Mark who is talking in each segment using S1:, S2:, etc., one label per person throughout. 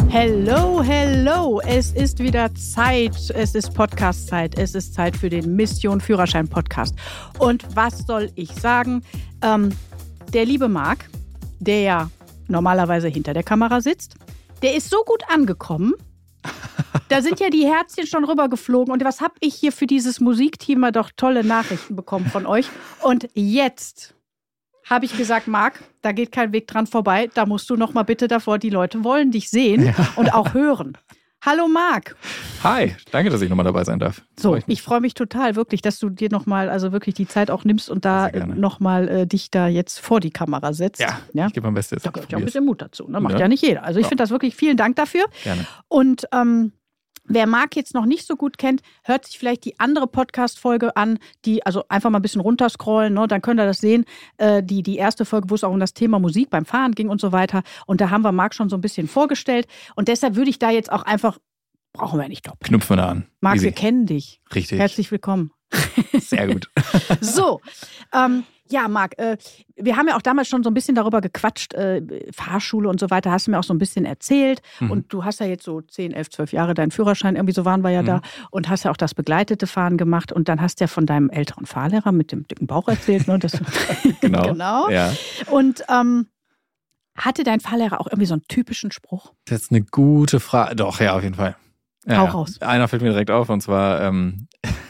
S1: Hello, hello. Es ist wieder Zeit. Es ist Podcast-Zeit. Es ist Zeit für den Mission Führerschein Podcast. Und was soll ich sagen? Der liebe Marc, der ja normalerweise hinter der Kamera sitzt, der ist so gut angekommen. Da sind ja die Herzchen schon rübergeflogen. Und was habe ich hier für dieses Musikteam doch tolle Nachrichten bekommen von euch. Und jetzt habe ich gesagt, Marc, da geht kein Weg dran vorbei. Da musst du noch mal bitte davor. Die Leute wollen dich sehen und auch hören. Hallo Marc.
S2: Hi, danke, dass ich nochmal dabei sein darf.
S1: Ich freue mich total, wirklich, dass du dir nochmal, also wirklich die Zeit auch nimmst und da nochmal dich da jetzt vor die Kamera setzt.
S2: Ja? Ich gebe mein Bestes.
S1: Da gehört ja auch ein bisschen Mut dazu, ne? Macht ja nicht jeder. Also ich finde das wirklich, vielen Dank dafür.
S2: Gerne.
S1: Und wer Marc jetzt noch nicht so gut kennt, hört sich vielleicht die andere Podcast-Folge an, die, also einfach mal ein bisschen runterscrollen, ne? Dann könnt ihr das sehen, die erste Folge, wo es auch um das Thema Musik beim Fahren ging und so weiter. Und da haben wir Marc schon so ein bisschen vorgestellt. Und deshalb würde ich da jetzt auch einfach, brauchen wir nicht doppelt.
S2: Knüpfen wir da an.
S1: Marc,
S2: Easy.
S1: wir kennen dich.
S2: Richtig.
S1: Herzlich willkommen.
S2: Sehr gut.
S1: So, ja, Marc, wir haben ja auch damals schon so ein bisschen darüber gequatscht, Fahrschule und so weiter, hast du mir auch so ein bisschen erzählt. Und du hast ja jetzt so 10, 11, 12 Jahre deinen Führerschein, irgendwie so waren wir ja da, und hast ja auch das begleitete Fahren gemacht. Und dann hast du ja von deinem älteren Fahrlehrer mit dem dicken Bauch erzählt. Ne? Das,
S2: Genau.
S1: Genau.
S2: Ja.
S1: Und hatte dein Fahrlehrer auch irgendwie so einen typischen Spruch?
S2: Das ist eine gute Frage. Doch, ja, auf jeden Fall. Ja,
S1: Hau raus.
S2: Einer fällt mir direkt auf, und zwar, wenn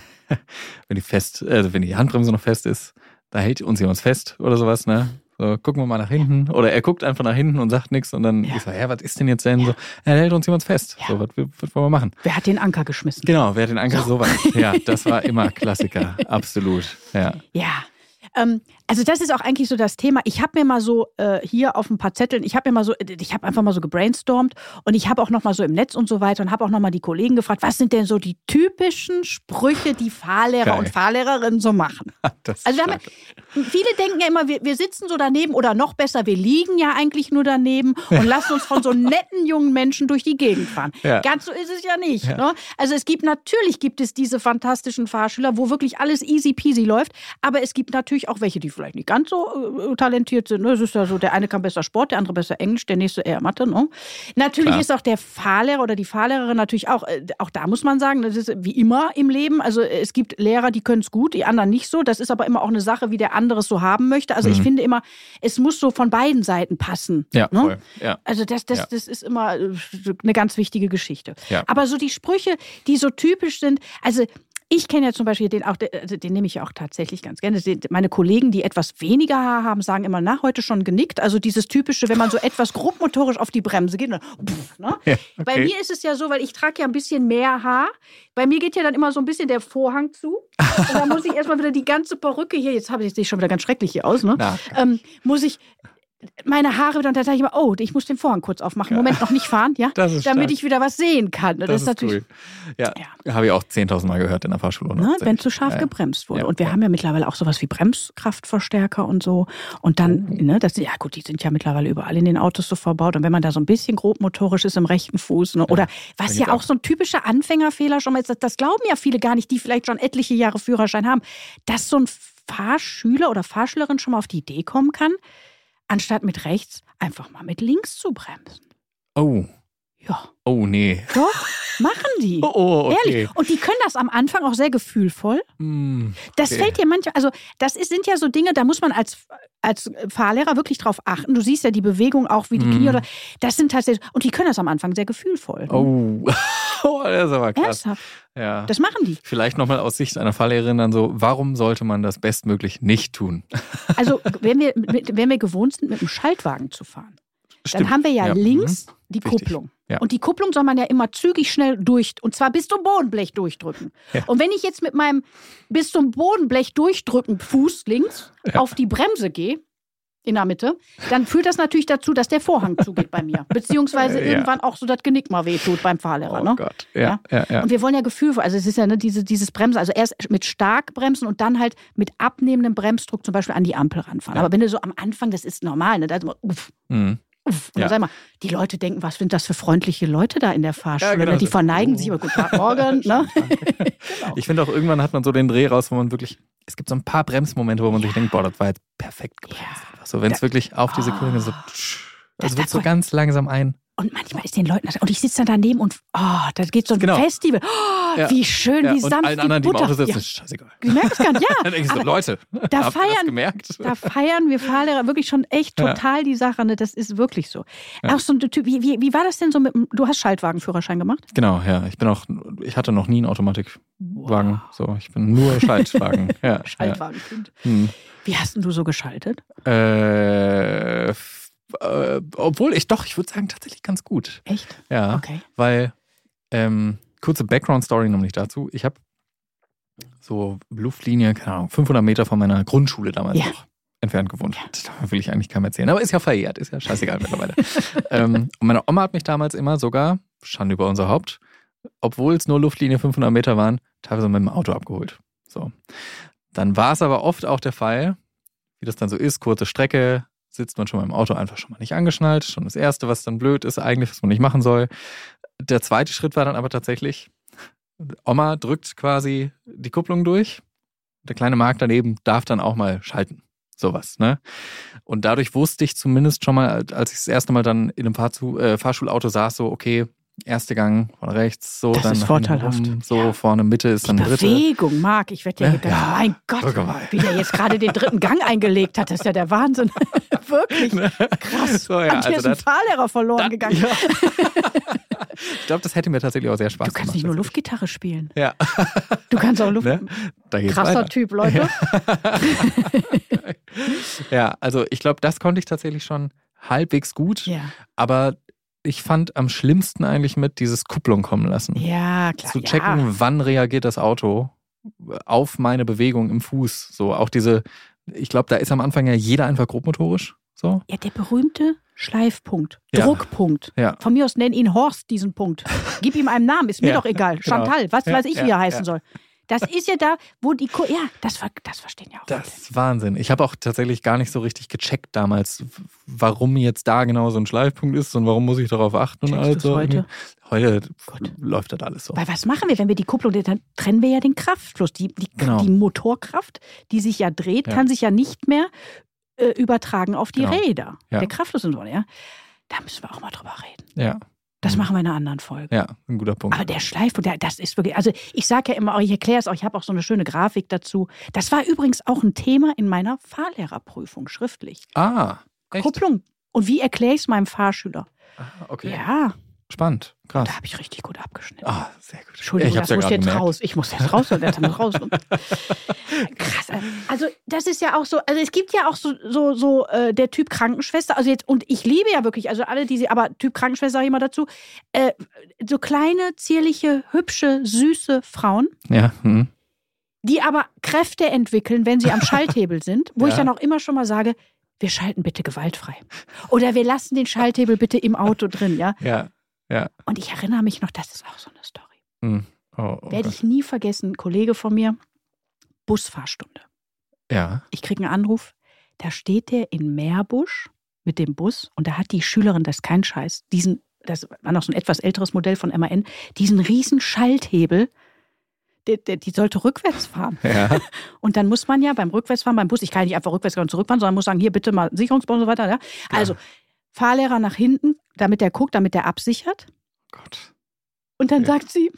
S2: die Handbremse noch fest ist, da hält uns jemand fest oder sowas, ne? So, gucken wir mal nach hinten. Oder er guckt einfach nach hinten und sagt nichts, und dann ich so, was ist denn jetzt denn? So, er hält uns jemand fest.
S1: Ja.
S2: So, was wollen wir machen?
S1: Wer hat den Anker geschmissen?
S2: Genau, wer hat den Anker so weit? Ja, das war immer Klassiker. Absolut. Ja.
S1: Ja. Also das ist auch eigentlich so das Thema. Ich habe mir mal so hier auf ein paar Zetteln, ich habe einfach mal so gebrainstormt, und ich habe auch noch mal so im Netz und so weiter und habe auch noch mal die Kollegen gefragt, was sind denn so die typischen Sprüche, die Fahrlehrer und Fahrlehrerinnen so machen? Also viele denken ja immer, wir sitzen so daneben, oder noch besser, wir liegen ja eigentlich nur daneben und lassen uns von so netten jungen Menschen durch die Gegend fahren. Ja. Ganz so ist es ja nicht. Ja. Ne? Also natürlich gibt es diese fantastischen Fahrschüler, wo wirklich alles easy peasy läuft, aber es gibt natürlich auch welche, die vielleicht nicht ganz so talentiert sind. Ne? Es ist ja so, der eine kann besser Sport, der andere besser Englisch, der nächste eher Mathe. Ne? Natürlich ist auch der Fahrlehrer oder die Fahrlehrerin natürlich auch da muss man sagen, das ist wie immer im Leben. Also es gibt Lehrer, die können es gut, die anderen nicht so. Das ist aber immer auch eine Sache, wie der andere es so haben möchte. Also ich finde immer, es muss so von beiden Seiten passen.
S2: Ja,
S1: ne?
S2: voll. Ja.
S1: Also das ist immer eine ganz wichtige Geschichte.
S2: Ja.
S1: Aber so die Sprüche, die so typisch sind, also ich kenne ja zum Beispiel den nehme ich ja auch tatsächlich ganz gerne. Meine Kollegen, die etwas weniger Haar haben, sagen immer, heute schon genickt. Also dieses typische, wenn man so etwas grobmotorisch auf die Bremse geht. Ne? Ja, okay. Bei mir ist es ja so, weil ich trage ja ein bisschen mehr Haar. Bei mir geht ja dann immer so ein bisschen der Vorhang zu. Und dann muss ich erstmal wieder die ganze Perücke hier, jetzt sehe ich schon wieder ganz schrecklich hier aus, ne? Muss ich meine Haare wieder, und dann sage ich immer, ich muss den Vorhang kurz aufmachen. Moment, noch nicht fahren, ja? Damit ich wieder was sehen kann. Das ist natürlich
S2: cool. Ja, habe ich auch 10.000 Mal gehört in der Fahrschule.
S1: Ne, wenn zu scharf gebremst wurde. Und wir haben ja mittlerweile auch sowas wie Bremskraftverstärker und so. Und dann, die sind ja mittlerweile überall in den Autos so verbaut. Und wenn man da so ein bisschen grobmotorisch ist im rechten Fuß, ne? Oder was ja auch so ein typischer Anfängerfehler schon mal ist, das glauben ja viele gar nicht, die vielleicht schon etliche Jahre Führerschein haben, dass so ein Fahrschüler oder Fahrschülerin schon mal auf die Idee kommen kann, anstatt mit rechts einfach mal mit links zu bremsen.
S2: Oh.
S1: Ja.
S2: Oh, nee.
S1: Doch, machen die.
S2: Okay.
S1: Ehrlich. Und die können das am Anfang auch sehr gefühlvoll. Okay. Das fällt dir manchmal, also sind ja so Dinge, da muss man als Fahrlehrer wirklich drauf achten. Du siehst ja die Bewegung auch, wie die Knie oder, das sind tatsächlich, und die können das am Anfang sehr gefühlvoll.
S2: Oh, das ist aber krass.
S1: Ernsthaft?
S2: Ja.
S1: Das machen die.
S2: Vielleicht nochmal aus Sicht einer Fahrlehrerin dann so, warum sollte man das bestmöglich nicht tun?
S1: Also, wenn wir gewohnt sind, mit einem Schaltwagen zu fahren, dann haben wir ja links die Kupplung. Ja. Und die Kupplung soll man ja immer zügig schnell und zwar bis zum Bodenblech durchdrücken. Ja. Und wenn ich jetzt mit meinem bis zum Bodenblech durchdrücken Fuß links auf die Bremse gehe, in der Mitte, dann führt das natürlich dazu, dass der Vorhang zugeht bei mir. Beziehungsweise irgendwann auch so das Genick mal wehtut beim Fahrlehrer.
S2: Oh Gott, ja.
S1: Und wir wollen ja Gefühl, also es ist ja dieses Bremsen, also erst mit stark bremsen und dann halt mit abnehmendem Bremsdruck zum Beispiel an die Ampel ranfahren. Aber wenn du so am Anfang, das ist normal, ne? Da ist immer, Und dann sag mal, die Leute denken, was sind das für freundliche Leute da in der Fahrschule? Genau. Die verneigen sich, aber guten Morgen. Ne?
S2: Genau. Ich finde auch, irgendwann hat man so den Dreh raus, wo man wirklich, es gibt so ein paar Bremsmomente, wo man sich denkt, das war jetzt perfekt gebremst. So, wenn es wirklich auf die Sekunde so, also wird so ganz langsam ein.
S1: Und manchmal ist den Leuten das, und ich sitze dann daneben und da geht so ein Festival. Wie schön, wie sanft
S2: und allen anderen, die im Auto sitzen,
S1: ja.
S2: ist scheißegal.
S1: Du merkst gar nicht, ja.
S2: Dann denke ich so, Leute,
S1: da
S2: habt ihr das gemerkt?
S1: Da feiern wir Fahrlehrer wirklich schon echt total die Sache. Ne? Das ist wirklich so.
S2: Ja.
S1: Auch so ein Typ, wie war das denn so du hast Schaltwagenführerschein gemacht?
S2: Genau, ja. Ich hatte noch nie einen Automatikwagen. Wow. So, ich bin nur Schaltwagen. Ja,
S1: Schaltwagenkind.
S2: Ja.
S1: Wie hast denn du so geschaltet?
S2: Obwohl ich würde sagen, tatsächlich ganz gut.
S1: Echt?
S2: Ja,
S1: okay.
S2: Weil, kurze Background-Story nämlich dazu. Ich habe so Luftlinie, keine Ahnung, 500 Meter von meiner Grundschule damals noch entfernt gewohnt. Ja. Das will ich eigentlich keinem erzählen, aber ist ja verjährt, ist ja scheißegal mittlerweile. Und meine Oma hat mich damals immer sogar, Schande über unser Haupt, obwohl es nur Luftlinie 500 Meter waren, teilweise mit dem Auto abgeholt. So. Dann war es aber oft auch der Fall, wie das dann so ist, kurze Strecke, sitzt man schon mal im Auto einfach schon mal nicht angeschnallt. Schon das Erste, was dann blöd ist eigentlich, was man nicht machen soll. Der zweite Schritt war dann aber tatsächlich, Oma drückt quasi die Kupplung durch. Der kleine Mark daneben darf dann auch mal schalten. Sowas, ne? Und dadurch wusste ich zumindest schon mal, als ich das erste Mal dann in einem Fahrschulauto saß, so, okay, erster Gang von rechts, so,
S1: das
S2: dann
S1: ist vorteilhaft.
S2: So vorne Mitte ist dann der dritte.
S1: Bewegung, Marc, ich werde ja gedacht, mein Gott, wie der jetzt gerade den dritten Gang eingelegt hat, das ist ja der Wahnsinn. Wirklich krass. So, ja, ist ein Fahrlehrer verloren gegangen. Ja.
S2: Ich glaube, das hätte mir tatsächlich auch sehr Spaß gemacht.
S1: Du kannst nicht nur Luftgitarre spielen.
S2: Ja.
S1: Du kannst auch Luft. Krasser
S2: weiter.
S1: Typ, Leute.
S2: Ja, also ich glaube, das konnte ich tatsächlich schon halbwegs gut.
S1: Ja.
S2: Aber ich fand am schlimmsten eigentlich mit dieses Kupplung kommen lassen.
S1: Ja, klar.
S2: Zu checken, wann reagiert das Auto auf meine Bewegung im Fuß. So auch diese, ich glaube, da ist am Anfang ja jeder einfach grobmotorisch. So.
S1: Ja, der berühmte Schleifpunkt, Druckpunkt.
S2: Ja.
S1: Von mir aus nenn ihn Horst, diesen Punkt. Gib ihm einen Namen, ist mir doch egal. Genau. Chantal, was weiß ich, wie er heißen soll. Das ist ja da, wo die, das verstehen ja auch.
S2: Das ist Wahnsinn. Ich habe auch tatsächlich gar nicht so richtig gecheckt damals, warum jetzt da genau so ein Schleifpunkt ist und warum muss ich darauf achten.
S1: Checkst
S2: und alles so.
S1: Heute
S2: läuft das alles so.
S1: Weil was machen wir, wenn wir die Kupplung, dann trennen wir ja den Kraftfluss. Die Motorkraft, die sich ja dreht, kann sich ja nicht mehr übertragen auf die Räder. Ja. Der Kraftfluss und so, ja. Da müssen wir auch mal drüber reden.
S2: Ja.
S1: Das machen wir in einer anderen Folge.
S2: Ja, ein guter Punkt.
S1: Aber der Schleifpunkt, das ist wirklich, also ich sage ja immer, ich erkläre es auch, ich habe auch so eine schöne Grafik dazu. Das war übrigens auch ein Thema in meiner Fahrlehrerprüfung, schriftlich.
S2: Echt?
S1: Kupplung. Und wie erkläre ich es meinem Fahrschüler?
S2: Okay.
S1: Ja.
S2: Spannend, krass.
S1: Da habe ich richtig gut abgeschnitten.
S2: Sehr gut.
S1: Entschuldigung,
S2: das muss
S1: jetzt
S2: gemerkt.
S1: raus. Ich muss jetzt raus. Krass. Also das ist ja auch so, also es gibt ja auch so der Typ Krankenschwester, also jetzt, und ich liebe ja wirklich, also alle diese, aber Typ Krankenschwester sage ich mal dazu, so kleine, zierliche, hübsche, süße Frauen, die aber Kräfte entwickeln, wenn sie am Schalthebel sind, wo ich dann auch immer schon mal sage, wir schalten bitte gewaltfrei. Oder wir lassen den Schalthebel bitte im Auto drin, ja?
S2: Ja.
S1: Und ich erinnere mich noch, das ist auch so eine Story. Werde
S2: Okay.
S1: ich nie vergessen, ein Kollege von mir, Busfahrstunde.
S2: Ja.
S1: Ich kriege einen Anruf, da steht der in Meerbusch mit dem Bus und da hat die Schülerin, das ist kein Scheiß, das war noch so ein etwas älteres Modell von MAN, diesen riesen Schalthebel, die sollte rückwärts fahren.
S2: Ja.
S1: Und dann muss man ja beim Rückwärtsfahren, beim Bus, ich kann ja nicht einfach rückwärts und zurückfahren, sondern muss sagen, hier bitte mal Sicherungsbau und so weiter. Ja? Also Fahrlehrer nach hinten, damit der guckt, damit der absichert.
S2: Gott.
S1: Und dann sagt sie,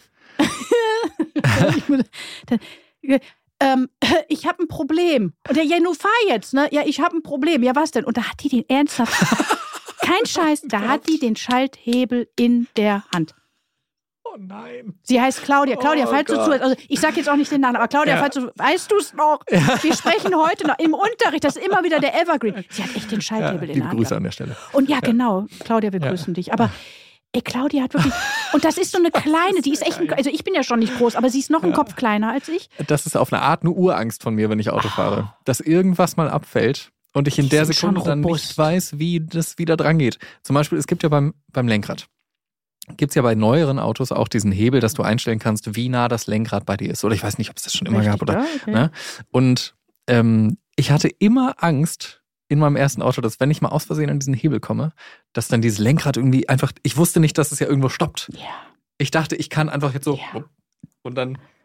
S1: ich habe ein Problem. Und der, nun fahr jetzt, ne? Ja, ich habe ein Problem. Ja, was denn? Und da hat die den ernsthaft, kein Scheiß, da hat die den Schalthebel in der Hand.
S2: Oh nein.
S1: Sie heißt Claudia. Claudia, falls du zuhörst, also ich sag jetzt auch nicht den Namen, aber Claudia, falls du, weißt du es noch? Ja. Wir sprechen heute noch im Unterricht, das ist immer wieder der Evergreen. Sie hat echt den Schalthebel in der Hand.
S2: Grüße an der Stelle.
S1: Und genau, Claudia, wir grüßen dich. Aber Claudia hat wirklich, und das ist so eine kleine, die ist echt, also ich bin ja schon nicht groß, aber sie ist noch einen Kopf kleiner als ich.
S2: Das ist auf eine Art eine Urangst von mir, wenn ich Auto fahre. Dass irgendwas mal abfällt und ich in der Sekunde dann nicht weiß, wie das wieder dran geht. Zum Beispiel, es gibt ja beim Lenkrad, gibt es ja bei neueren Autos auch diesen Hebel, dass du einstellen kannst, wie nah das Lenkrad bei dir ist. Oder ich weiß nicht, ob es das schon immer gab. Oder,
S1: okay.
S2: Ne? Und ich hatte immer Angst in meinem ersten Auto, dass wenn ich mal aus Versehen an diesen Hebel komme, dass dann dieses Lenkrad irgendwie einfach, ich wusste nicht, dass es ja irgendwo stoppt.
S1: Ja.
S2: Ich dachte, ich kann einfach jetzt so und dann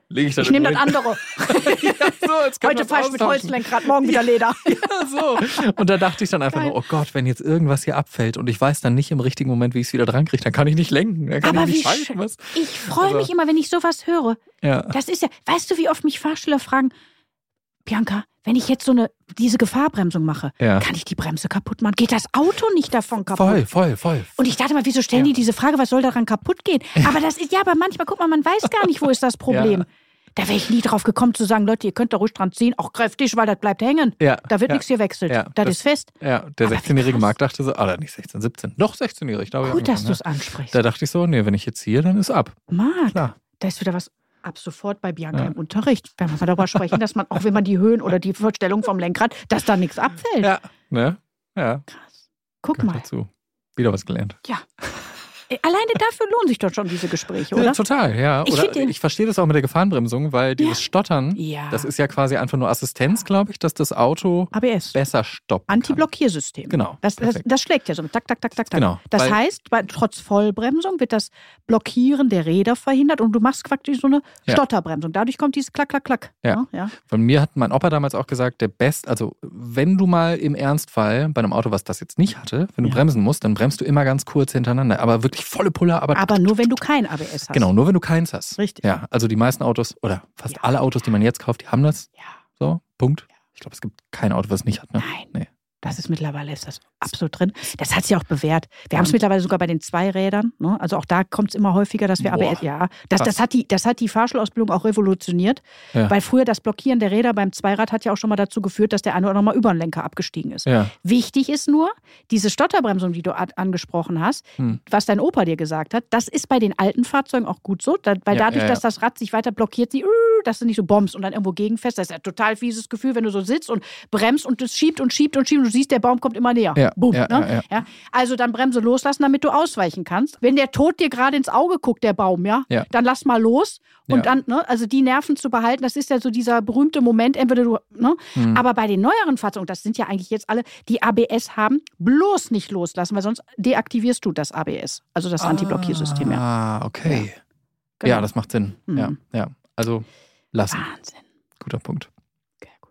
S2: lege ich dann
S1: Ich nehme das andere.
S2: ja, so, jetzt können
S1: Heute
S2: wir
S1: fahre ich
S2: es
S1: mit
S2: austauschen.
S1: Holzlenkrad, morgen wieder Leder.
S2: Ja, so. Und da dachte ich dann einfach
S1: Geil.
S2: nur, oh Gott, wenn jetzt irgendwas hier abfällt und ich weiß dann nicht im richtigen Moment, wie ich es wieder dran kriege, dann kann ich nicht lenken, dann kann
S1: Aber
S2: ich
S1: wie
S2: nicht schalten. Was?
S1: Ich freue
S2: Also-
S1: mich immer, wenn ich sowas höre.
S2: Ja.
S1: Das ist ja, weißt du, wie oft mich Fahrschüler fragen, Bianca, wenn ich jetzt diese Gefahrbremsung mache,
S2: Ja.
S1: kann ich die Bremse kaputt machen? Geht das Auto nicht davon kaputt?
S2: Voll.
S1: Und ich dachte mal, wieso stellen die diese Frage, was soll daran kaputt gehen? Aber das ist, aber manchmal, guck mal, man weiß gar nicht, wo ist das Problem.
S2: Ja.
S1: Da wäre ich nie drauf gekommen zu sagen, Leute, ihr könnt da ruhig dran ziehen, auch kräftig, weil das bleibt hängen.
S2: Ja.
S1: Da wird
S2: ja.
S1: nichts gewechselt.
S2: Ja,
S1: das
S2: das-
S1: ist fest.
S2: Ja, der
S1: Aber wie
S2: 16-jährige
S1: krass.
S2: Marc dachte so, nicht 16, 17. Doch, 16-jährig, glaube ich.
S1: Gut, dass du
S2: angefangen,
S1: es ansprichst.
S2: Da dachte ich so, nee, wenn ich jetzt ziehe, dann ist ab.
S1: Marc,
S2: Klar.
S1: da ist wieder was ab sofort bei Bianca
S2: Ja.
S1: im Unterricht. Wenn wir mal darüber sprechen, dass man, auch wenn man die Höhen oder die Verstellung vom Lenkrad, dass da nichts abfällt.
S2: Ja, ne? Ja,
S1: Krass. Guck
S2: gehört
S1: mal.
S2: dazu. Wieder was gelernt.
S1: Ja. Alleine dafür lohnen sich doch schon diese Gespräche,
S2: Ja,
S1: oder?
S2: total, ja.
S1: Ich
S2: Oder
S1: find den-
S2: ich verstehe das auch mit der Gefahrenbremsung, weil dieses Stottern,
S1: Ja.
S2: das ist ja quasi einfach nur Assistenz, glaube ich, dass das Auto
S1: ABS.
S2: besser stoppen kann.
S1: Anti-Blockiersystem.
S2: Genau,
S1: Das
S2: perfekt.
S1: schlägt ja so mit tak, tak, tak, tak, tak.
S2: Genau,
S1: Das
S2: weil-
S1: heißt, trotz Vollbremsung wird das Blockieren der Räder verhindert und du machst praktisch so eine
S2: Ja.
S1: Stotterbremsung. Dadurch kommt dieses Klack, Klack, Klack.
S2: Ja.
S1: Ja.
S2: Von mir hat mein Opa damals auch gesagt, also wenn du mal im Ernstfall bei einem Auto, was das jetzt nicht hatte, wenn du
S1: Ja.
S2: bremsen musst, dann bremst du immer ganz kurz hintereinander. Aber wirklich volle Pulle,
S1: Aber nur, wenn du kein ABS hast.
S2: Genau, nur wenn du keins hast.
S1: Richtig.
S2: Ja, also die meisten Autos oder fast
S1: Ja.
S2: alle Autos, die man jetzt kauft, die haben das.
S1: Ja.
S2: So, Punkt. Ich glaube, es gibt kein Auto, was es nicht hat. Ne?
S1: Nein.
S2: Nee.
S1: Das ist mittlerweile ist das absolut drin. Das hat sich auch bewährt. Wir haben es mittlerweile sogar bei den Zweirädern. Ne? Also auch da kommt es immer häufiger, dass wir
S2: Boah,
S1: ABS. Ja, das
S2: krass.
S1: hat die Fahrschulausbildung auch revolutioniert.
S2: Ja.
S1: Weil früher das Blockieren der Räder beim Zweirad hat ja auch schon mal dazu geführt, dass der eine oder andere mal über den Lenker abgestiegen ist.
S2: Ja.
S1: Wichtig ist nur, diese Stotterbremsung, die du angesprochen hast, was dein Opa dir gesagt hat, das ist bei den alten Fahrzeugen auch gut so, weil
S2: Ja,
S1: dadurch,
S2: ja,
S1: dass das Rad sich weiter blockiert, dass du nicht so bombst und dann irgendwo gegenfährst. Das ist ja ein total fieses Gefühl, wenn du so sitzt und bremst und es schiebt und schiebt und schiebt und du siehst, der Baum kommt immer näher.
S2: Ja,
S1: Boom,
S2: ja,
S1: ne?
S2: ja.
S1: Also dann Bremse loslassen, damit du ausweichen kannst. Wenn der Tod dir gerade ins Auge guckt, der Baum,
S2: Ja.
S1: dann lass mal los. Und
S2: Ja.
S1: dann, ne, also die Nerven zu behalten, das ist ja so dieser berühmte Moment, entweder du, ne? Aber bei den neueren Fahrzeugen, das sind ja eigentlich jetzt alle, die ABS haben, bloß nicht loslassen, weil sonst deaktivierst du das ABS, also das Anti-Blockiersystem. Ja.
S2: Ah, okay.
S1: Genau.
S2: Ja, das macht Sinn.
S1: Mhm.
S2: Ja. Also lassen.
S1: Wahnsinn.
S2: Guter Punkt.
S1: Sehr gut.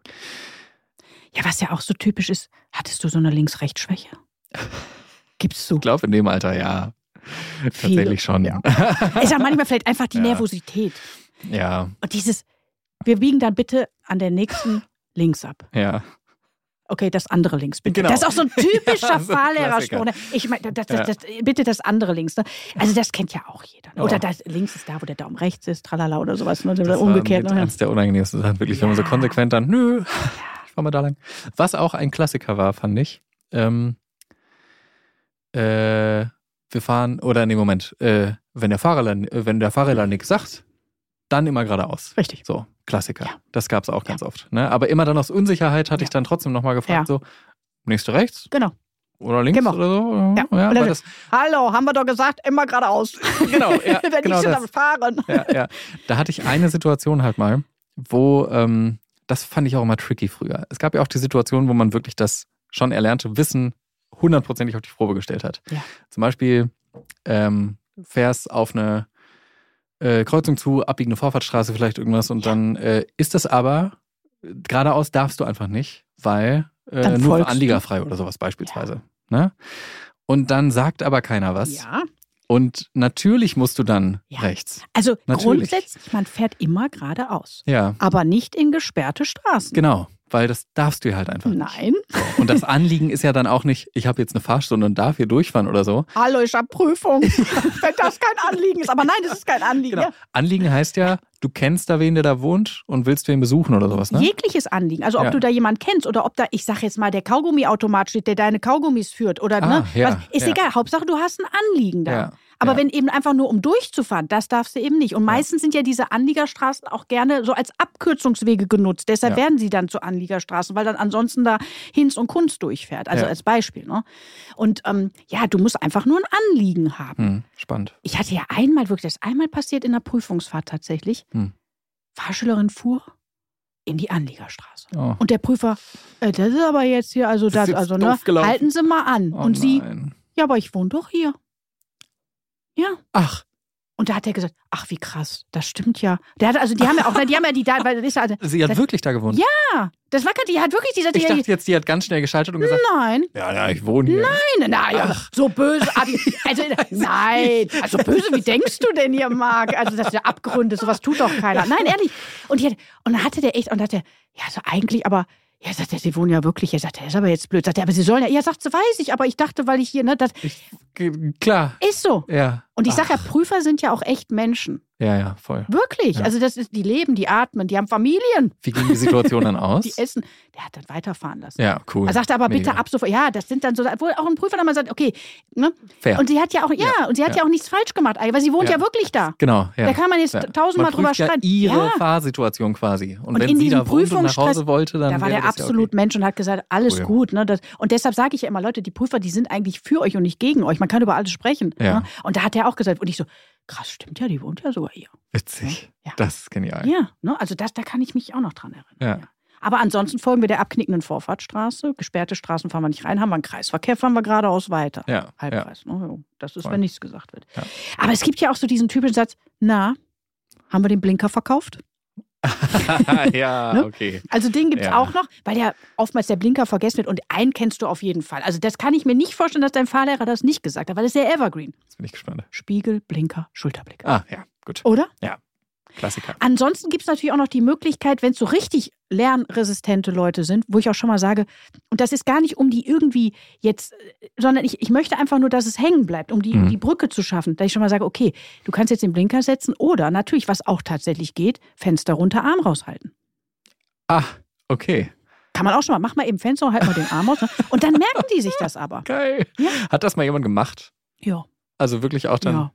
S1: Ja, was ja auch so typisch ist, hattest du so eine Links-Rechts-Schwäche? Gibst du?
S2: Ich glaube, in dem Alter, ja.
S1: Viele.
S2: Tatsächlich schon.
S1: Ja. Ist ja manchmal vielleicht einfach die
S2: Ja.
S1: Nervosität.
S2: Ja.
S1: Und wir biegen dann bitte an der nächsten links ab.
S2: Ja.
S1: Okay, das andere links bitte.
S2: Genau.
S1: Das ist auch so ein typischer
S2: Ja, so ein
S1: Fahrlehrerspruch. Ne? Ich meine, bitte das andere links. Ne? Also das kennt ja auch jeder. Ne? Oder
S2: Oh.
S1: das links ist da, wo der Daumen rechts ist, tralala oder sowas. Ne?
S2: Das
S1: Oder umgekehrt.
S2: war mit
S1: Ne?
S2: eins der unangenehmsten Sachen, wirklich, wenn man so konsequent dann, nö, ich fahr mal da lang. Was auch ein Klassiker war, fand ich, wir fahren, oder nee, Moment, wenn der Fahrräder nichts sagt, dann immer geradeaus.
S1: Richtig.
S2: So, Klassiker.
S1: Ja.
S2: Das gab's auch ganz oft. Ne? Aber immer dann aus Unsicherheit hatte ich dann trotzdem nochmal gefragt, so, nächste rechts
S1: Genau.
S2: oder links
S1: Genau.
S2: oder so.
S1: Ja. Und
S2: weil
S1: dann,
S2: das,
S1: hallo, haben wir doch gesagt, immer geradeaus.
S2: genau, ja,
S1: Wenn
S2: genau
S1: ich so
S2: das.
S1: damit fahren.
S2: Ja. Da hatte ich eine Situation halt mal, wo, das fand ich auch immer tricky früher. Es gab ja auch die Situation, wo man wirklich das schon erlernte Wissen 100%ig auf die Probe gestellt hat.
S1: Ja.
S2: Zum Beispiel fährst auf eine Kreuzung zu, abbiegende Vorfahrtsstraße vielleicht irgendwas und dann ist das aber, geradeaus darfst du einfach nicht, weil
S1: Dann
S2: nur für
S1: folgst
S2: anliegerfrei oder sowas beispielsweise. Ne? Und dann sagt aber keiner was.
S1: Ja.
S2: Und natürlich musst du dann
S1: Ja.
S2: rechts.
S1: Also
S2: Natürlich.
S1: grundsätzlich, man fährt immer geradeaus.
S2: Ja,
S1: Aber nicht in gesperrte Straßen.
S2: genau. Weil das darfst du halt einfach nicht.
S1: Nein.
S2: So. Und das Anliegen ist ja dann auch nicht, ich habe jetzt eine Fahrstunde und darf hier durchfahren oder so.
S1: Hallo, ich habe Prüfung. Wenn das kein Anliegen ist. Aber nein, das ist kein Anliegen.
S2: Genau.
S1: Ja.
S2: Anliegen heißt ja, du kennst da wen, der da wohnt und willst wen besuchen oder sowas, ne?
S1: Jegliches Anliegen. Also ob
S2: Ja.
S1: du da jemanden kennst oder ob da, ich sag jetzt mal, der Kaugummiautomat steht, der deine Kaugummis führt oder ne?
S2: ja,
S1: Was, ist
S2: ja.
S1: egal. Hauptsache, du hast ein Anliegen da.
S2: Ja,
S1: Aber
S2: ja.
S1: wenn eben einfach nur um durchzufahren, das darfst du eben nicht. Und meistens sind ja diese Anliegerstraßen auch gerne so als Abkürzungswege genutzt. Deshalb
S2: Ja.
S1: werden sie dann zu Anliegerstraßen, weil dann ansonsten da Hinz und Kunz durchfährt. Also
S2: Ja.
S1: als Beispiel. Ne? Und ja, du musst einfach nur ein Anliegen haben.
S2: Spannend.
S1: Ich hatte ja das ist einmal passiert in der Prüfungsfahrt tatsächlich. Fahrschülerin fuhr in die Anliegerstraße.
S2: Oh.
S1: Und der Prüfer, das ist aber jetzt hier, also
S2: Das ist
S1: das,
S2: jetzt
S1: also
S2: doof
S1: ne,
S2: gelaufen.
S1: halten Sie mal an.
S2: Oh
S1: Und sie,
S2: nein.
S1: ja, aber ich wohne doch hier. Ja,
S2: Ach,
S1: Und da hat er gesagt, ach, wie krass, das stimmt ja. Die haben ja die da, weil das ist also,
S2: Sie hat wirklich da gewohnt?
S1: Ja, das war die hat wirklich, die
S2: Ich dachte jetzt, die hat ganz schnell geschaltet und gesagt,
S1: nein.
S2: Ja, ich wohne hier.
S1: Nein, so böse. Also, nein, also böse, wie denkst du denn hier, Marc? Also, das ist ja Abgründe, sowas tut doch keiner. Nein, ehrlich. Und dann hatte der echt, ja, so eigentlich, aber, ja, sagt er, sie wohnen ja wirklich. Er sagt, das ist aber jetzt blöd. Sagt er, aber sie sollen ja, sagt sie, weiß ich, aber ich dachte, weil ich hier, ne, das.
S2: Klar.
S1: Ist so.
S2: Ja.
S1: Und ich sage ja, Prüfer sind ja auch echt Menschen.
S2: Ja, voll.
S1: Wirklich.
S2: Ja.
S1: Also die leben, die atmen, die haben Familien.
S2: Wie ging die Situation dann aus?
S1: Die essen. Der hat dann weiterfahren lassen.
S2: Ja, cool.
S1: Er sagte aber
S2: Mega.
S1: bitte ab sofort. Ja, das sind dann so, wo auch ein Prüfer dann mal sagt, okay. Ne?
S2: Fair.
S1: Und sie hat ja auch, ja auch nichts falsch gemacht, weil sie wohnt ja wirklich da.
S2: Genau, ja.
S1: Da kann man jetzt tausendmal drüber streiten.
S2: Ihre Fahrsituation quasi. Und wenn
S1: in
S2: sie
S1: diesem
S2: da wohnt und nach Hause wollte, dann
S1: da war der absolut Mensch und hat gesagt, alles gut. Ne? Und deshalb sage ich ja immer, Leute, die Prüfer, die sind eigentlich für euch und nicht gegen euch. Man kann über alles sprechen.
S2: Ja.
S1: Ne? Und da hat er auch gesagt, und ich so, krass, stimmt ja, die wohnt ja sogar hier.
S2: Witzig.
S1: Ja.
S2: Das ist genial.
S1: Ja, ne? Also da kann ich mich auch noch dran erinnern.
S2: Ja.
S1: Aber ansonsten folgen wir der abknickenden Vorfahrtsstraße. Gesperrte Straßen fahren wir nicht rein, haben wir einen Kreisverkehr, fahren wir geradeaus weiter.
S2: Ja.
S1: Halbkreis. Ja. Ne? Das ist,
S2: Voll.
S1: wenn nichts gesagt wird.
S2: Ja.
S1: Aber es gibt ja auch so diesen typischen Satz, haben wir den Blinker verkauft?
S2: Ja,
S1: ne?
S2: Okay.
S1: Also den gibt es auch noch, weil ja oftmals der Blinker vergessen wird und einen kennst du auf jeden Fall. Also das kann ich mir nicht vorstellen, dass dein Fahrlehrer das nicht gesagt hat, weil das ist ja Evergreen.
S2: Jetzt bin ich gespannt.
S1: Spiegel, Blinker, Schulterblick.
S2: Ja, gut.
S1: Oder?
S2: Ja, Klassiker.
S1: Ansonsten gibt es natürlich auch noch die Möglichkeit, wenn es so richtig lernresistente Leute sind, wo ich auch schon mal sage, und das ist gar nicht um die irgendwie jetzt, sondern ich möchte einfach nur, dass es hängen bleibt, um die Brücke zu schaffen, dass ich schon mal sage, okay, du kannst jetzt den Blinker setzen oder natürlich, was auch tatsächlich geht, Fenster runter, Arm raushalten.
S2: Okay.
S1: Kann man auch schon mal, mach mal eben Fenster und halt mal den Arm raus. Und dann merken die sich das aber.
S2: Geil. Ja. Hat das mal jemand gemacht?
S1: Ja.
S2: Also wirklich auch dann?
S1: Ja.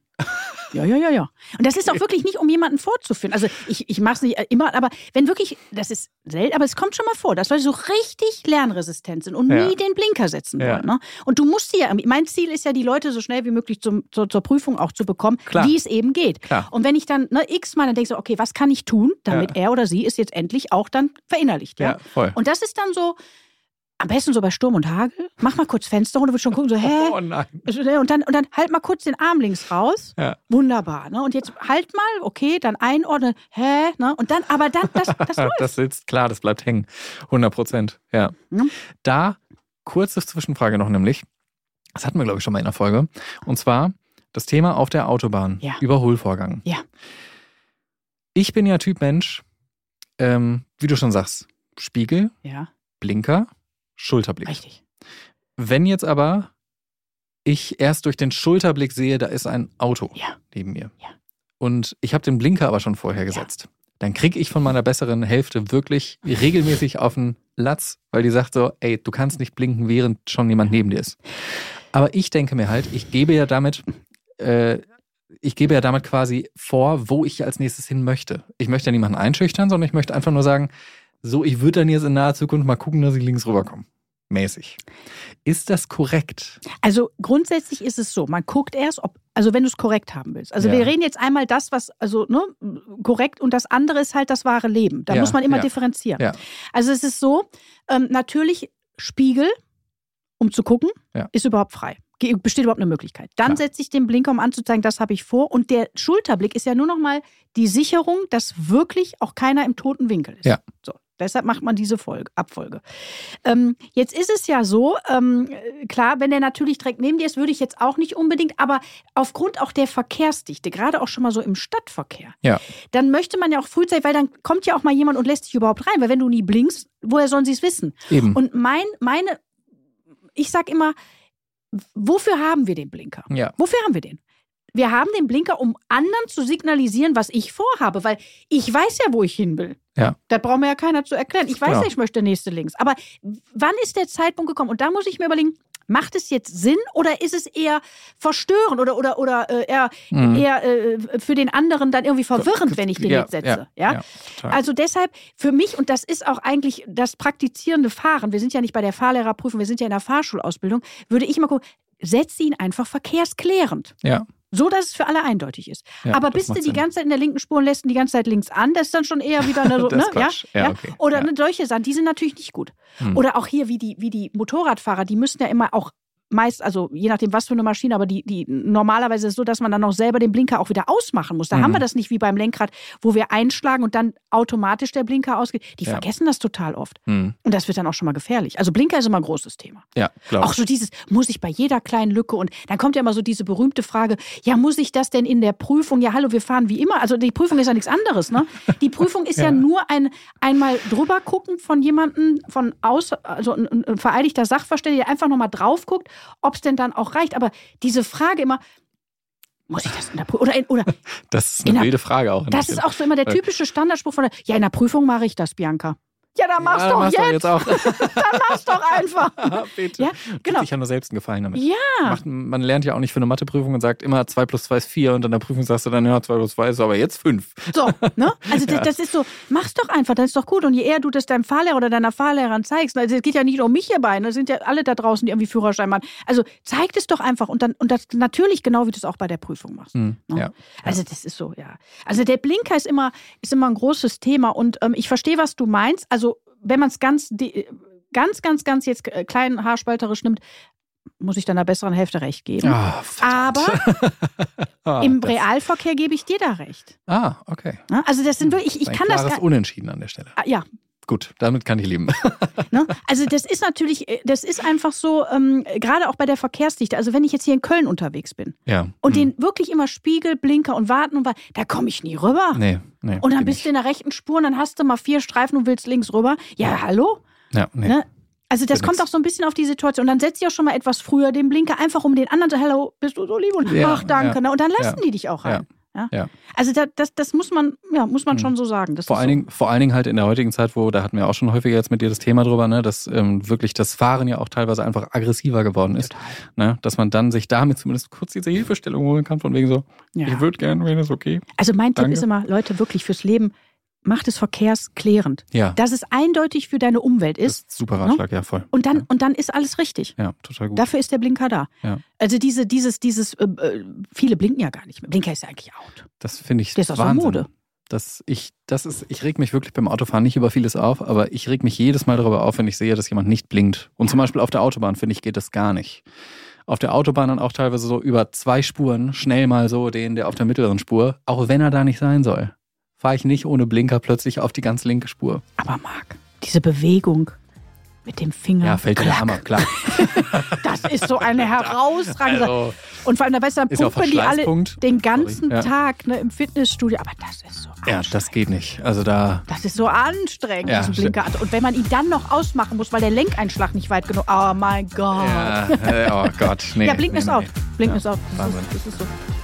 S1: Und das ist auch wirklich nicht, um jemanden vorzuführen. Also ich mache es nicht immer, aber wenn wirklich, das ist selten, aber es kommt schon mal vor, dass Leute so richtig lernresistent sind und nie den Blinker setzen wollen. Ne? Und du musst mein Ziel ist ja, die Leute so schnell wie möglich zur Prüfung auch zu bekommen, wie es eben geht.
S2: Klar.
S1: Und wenn ich dann x-mal dann denke, so, okay, was kann ich tun, damit er oder sie es jetzt endlich auch dann verinnerlicht. Ja,
S2: voll.
S1: Und das ist dann so, am besten so bei Sturm und Hagel. Mach mal kurz Fenster runter, wird schon gucken, so, hä?
S2: Oh nein.
S1: Und dann halt mal kurz den Arm links raus.
S2: Ja.
S1: Wunderbar. Ne? Und jetzt halt mal, okay, dann einordnen, hä? Ne? Und dann, aber dann, das läuft.
S2: Das sitzt, klar, das bleibt hängen. 100%. Ja. Da, kurze Zwischenfrage noch nämlich. Das hatten wir, glaube ich, schon mal in der Folge. Und zwar das Thema auf der Autobahn.
S1: Ja.
S2: Überholvorgang.
S1: Ja.
S2: Ich bin ja Typ Mensch, wie du schon sagst, Spiegel, Blinker, Schulterblick.
S1: Richtig.
S2: Wenn jetzt aber ich erst durch den Schulterblick sehe, da ist ein Auto neben mir.
S1: Ja.
S2: Und ich habe den Blinker aber schon vorher gesetzt. Dann kriege ich von meiner besseren Hälfte wirklich regelmäßig auf den Latz, weil die sagt so, ey, du kannst nicht blinken, während schon jemand neben dir ist. Aber ich denke mir halt, ich gebe ja damit quasi vor, wo ich als nächstes hin möchte. Ich möchte ja niemanden einschüchtern, sondern ich möchte einfach nur sagen, so, ich würde dann jetzt in naher Zukunft mal gucken, dass ich links rüberkomme. Mäßig. Ist das korrekt?
S1: Also grundsätzlich ist es so, man guckt erst, also wenn du es korrekt haben willst. Also wir reden jetzt einmal das, was, also korrekt und das andere ist halt das wahre Leben. Da muss man immer differenzieren. Ja. Also es ist so, natürlich Spiegel, um zu gucken, ist überhaupt frei. Besteht überhaupt eine Möglichkeit. Dann setze ich den Blinker, um anzuzeigen, das habe ich vor. Und der Schulterblick ist ja nur noch mal die Sicherung, dass wirklich auch keiner im toten Winkel ist.
S2: Ja.
S1: So, deshalb macht man diese Abfolge. Jetzt ist es ja so, klar, wenn der natürlich direkt neben dir ist, würde ich jetzt auch nicht unbedingt, aber aufgrund auch der Verkehrsdichte, gerade auch schon mal so im Stadtverkehr, dann möchte man ja auch frühzeitig, weil dann kommt ja auch mal jemand und lässt dich überhaupt rein, weil wenn du nie blinkst, woher sollen sie es wissen?
S2: Eben.
S1: Und ich sag immer, wofür haben wir den Blinker?
S2: Ja.
S1: Wofür haben wir den? Wir haben den Blinker, um anderen zu signalisieren, was ich vorhabe, weil ich weiß ja, wo ich hin will.
S2: Ja.
S1: Das braucht mir ja keiner zu erklären. Ich weiß ja, ich möchte nächste links. Aber wann ist der Zeitpunkt gekommen? Und da muss ich mir überlegen, macht es jetzt Sinn oder ist es eher verstörend oder eher für den anderen dann irgendwie verwirrend, wenn ich den jetzt setze? Ja? Also deshalb für mich, und das ist auch eigentlich das praktizierende Fahren, wir sind ja nicht bei der Fahrlehrerprüfung, wir sind ja in der Fahrschulausbildung, würde ich mal gucken, setze ihn einfach verkehrsklärend.
S2: Ja.
S1: So, dass es für alle eindeutig ist. Ja, aber bist du die ganze Zeit in der linken Spur und lässt ihn die ganze Zeit links an, das ist dann schon eher wieder eine so,
S2: ne? Ja, okay.
S1: Oder solche Sachen, die sind natürlich nicht gut. Oder auch hier wie die Motorradfahrer, die müssen ja immer auch meist, also je nachdem, was für eine Maschine, aber die normalerweise ist es so, dass man dann auch selber den Blinker auch wieder ausmachen muss. Da haben wir das nicht wie beim Lenkrad, wo wir einschlagen und dann automatisch der Blinker ausgeht. Die vergessen das total oft. Und das wird dann auch schon mal gefährlich. Also Blinker ist immer ein großes Thema.
S2: Ja, glaube ich.
S1: Auch so dieses, muss ich bei jeder kleinen Lücke, und dann kommt ja immer so diese berühmte Frage, ja, muss ich das denn in der Prüfung? Ja, hallo, wir fahren wie immer. Also die Prüfung ist ja nichts anderes, ne? Die Prüfung ist ja nur einmal drüber gucken von jemandem von außen, also ein vereidigter Sachverständiger, der einfach nochmal drauf guckt, ob es denn dann auch reicht. Aber diese Frage immer, muss ich das in der Prüfung? Oder
S2: das ist eine wilde Frage auch.
S1: Das ist auch so immer der typische Standardspruch von der, in der Prüfung mache ich das, Bianca. Ja, dann mach's doch jetzt. Auch. Dann mach's doch einfach.
S2: Bitte. Ja, genau. Ich habe nur selbst einen Gefallen damit.
S1: Ja.
S2: Man lernt ja auch nicht für eine Matheprüfung und sagt immer 2 + 2 ist 4 und in der Prüfung sagst du dann, 2 + 2 ist aber jetzt 5.
S1: So, ne? Also das ist so, mach's doch einfach, das ist doch gut. Und je eher du das deinem Fahrlehrer oder deiner Fahrlehrerin zeigst, also es geht ja nicht um mich hierbei, das sind ja alle da draußen, die irgendwie Führerschein machen. Also zeig es doch einfach und das natürlich genau, wie du es auch bei der Prüfung machst. Ne?
S2: Ja.
S1: Also das ist so, ja. Also der Blinker ist immer ein großes Thema und ich verstehe, was du meinst. Also wenn man es ganz jetzt klein haarspalterisch nimmt, muss ich deiner besseren Hälfte recht geben.
S2: Oh,
S1: aber im Realverkehr gebe ich dir da recht.
S2: Ah, okay.
S1: Also das sind wirklich, ich kann das...
S2: Klares Unentschieden an der Stelle.
S1: Ja.
S2: Gut, damit kann ich leben.
S1: Ne? Also das ist natürlich, das ist einfach so, gerade auch bei der Verkehrsdichte, also wenn ich jetzt hier in Köln unterwegs bin und den wirklich immer Spiegel, Blinker und warten, da komme ich nie rüber.
S2: Nee.
S1: Und dann bist du in der rechten Spur und dann hast du mal 4 Streifen und willst links rüber. Ja, hallo?
S2: Ja, nee.
S1: Ne? Also das kommt auch so ein bisschen auf die Situation. Und dann setzt ihr auch schon mal etwas früher den Blinker, einfach um den anderen zu, hallo, bist du so lieb? Und ach, danke. Ja. Und dann lassen die dich auch rein. Ja. Also das muss man schon so sagen. Das
S2: vor allen Dingen halt in der heutigen Zeit, da hatten wir auch schon häufiger jetzt mit dir das Thema drüber, ne, dass wirklich das Fahren ja auch teilweise einfach aggressiver geworden ist. Ne, dass man dann sich damit zumindest kurz diese Hilfestellung holen kann, von wegen so, ich würde gerne, wenn es okay.
S1: Also mein Tipp ist immer, Leute, wirklich fürs Leben, macht es verkehrsklärend.
S2: Ja.
S1: Dass es eindeutig für deine Umwelt ist.
S2: Das ist super Ratschlag, ja, voll.
S1: Und dann ist alles richtig.
S2: Ja, total gut.
S1: Dafür ist der Blinker da.
S2: Ja.
S1: Also viele blinken ja gar nicht mehr. Blinker ist ja eigentlich out.
S2: Das finde ich
S1: das ist
S2: Wahnsinn.
S1: Mode.
S2: Ich reg mich wirklich beim Autofahren nicht über vieles auf, aber ich reg mich jedes Mal darüber auf, wenn ich sehe, dass jemand nicht blinkt. Und zum Beispiel auf der Autobahn, finde ich, geht das gar nicht. Auf der Autobahn dann auch teilweise so über 2 Spuren, schnell mal so der auf der mittleren Spur, auch wenn er da nicht sein soll. Fahre ich nicht ohne Blinker plötzlich auf die ganz linke Spur.
S1: Aber Marc, diese Bewegung mit dem Finger.
S2: Ja, fällt dir der Hammer, klar.
S1: Das ist so eine herausragende Sache. Und vor allem, da weißt du, dann pumpen die alle den ganzen Tag im Fitnessstudio. Aber das ist so anstrengend.
S2: Ja, das geht nicht. Also das
S1: ist so anstrengend, diesen Blinker. Und wenn man ihn dann noch ausmachen muss, weil der Lenkeinschlag nicht weit genug. Oh mein Gott.
S2: Ja, oh Gott. Nee,
S1: Blinken ist auf. Blinken ist auf.
S2: Wahnsinn.
S1: Das ist so.